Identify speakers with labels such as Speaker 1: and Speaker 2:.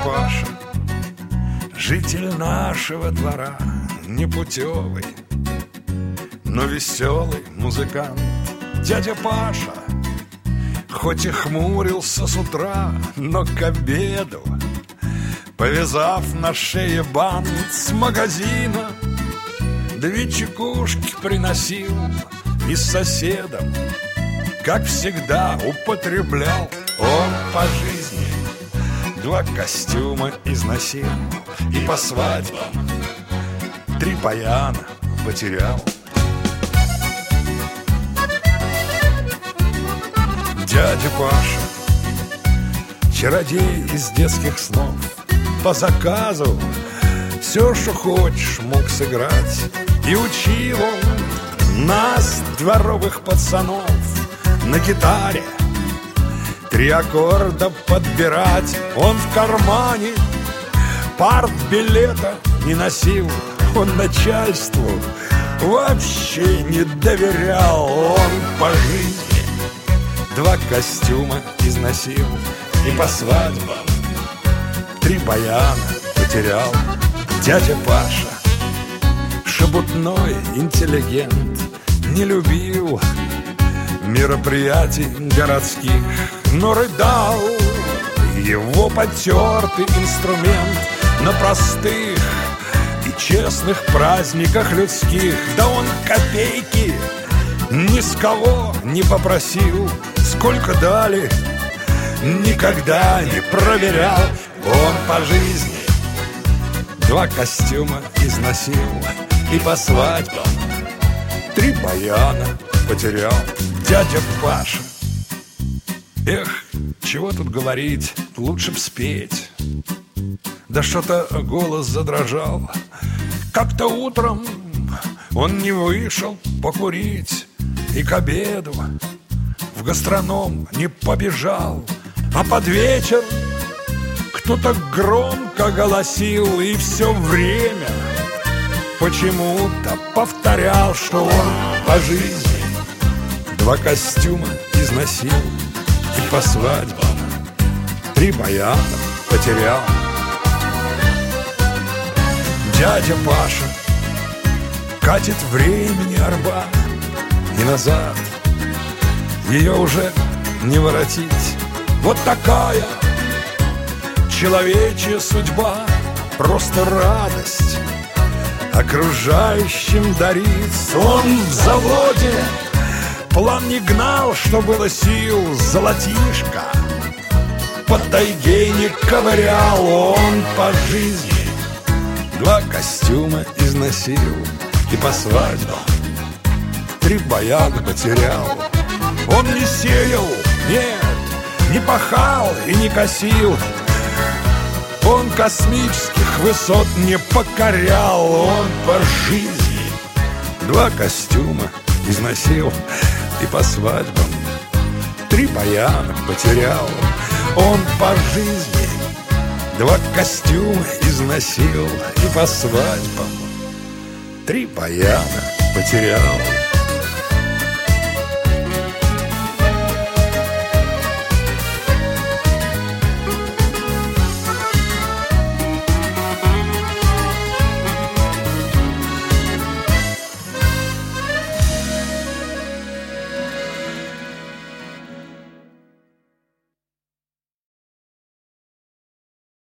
Speaker 1: Паша, житель нашего двора, непутевый, но веселый музыкант. Дядя Паша, хоть и хмурился с утра, но к обеду, повязав на шее бант, с магазина 2 чекушки приносил и с соседом, как всегда, употреблял. Он по жизни 2 костюма износил и по свадьбам 3 баяна потерял. Дядя Паша, чародей из детских снов, по заказу все, что хочешь, мог сыграть. И учил он нас, дворовых пацанов, на гитаре 3 аккорда подбирать. Он в кармане партбилета не носил, он начальству вообще не доверял. Он по жизни 2 костюма износил и по свадьбам 3 баяна потерял. Дядя Паша, шебутной интеллигент, не любил мероприятий городских, но рыдал его потертый инструмент на простых и честных праздниках людских. Да он копейки ни с кого не попросил, сколько дали, никогда не проверял. Он по жизни 2 костюма износил и по свадьбам 3 баяна потерял. Дядя Паша, эх, чего тут говорить, лучше б спеть. Да что-то голос задрожал. Как-то утром он не вышел покурить и к обеду в гастроном не побежал, а под вечер кто-то громко голосил и все время почему-то повторял, что он по жизни 2 костюма износил и по свадьбам 3 баяна потерял. Дядя Паша катит времени арба, и назад ее уже не воротить. Вот такая человечья судьба, просто радость окружающим дарит. Он в заводе план не гнал, что было сил, золотишко по тайге не ковырял. Он по жизни 2 костюма износил и по свадьбам 3 баяна потерял. Он не сеял, нет, не пахал и не косил, он космических высот не покорял. Он по жизни 2 костюма износил и по свадьбам 3 баяна потерял. Он по жизни 2 костюма износил и по свадьбам 3 баяна потерял.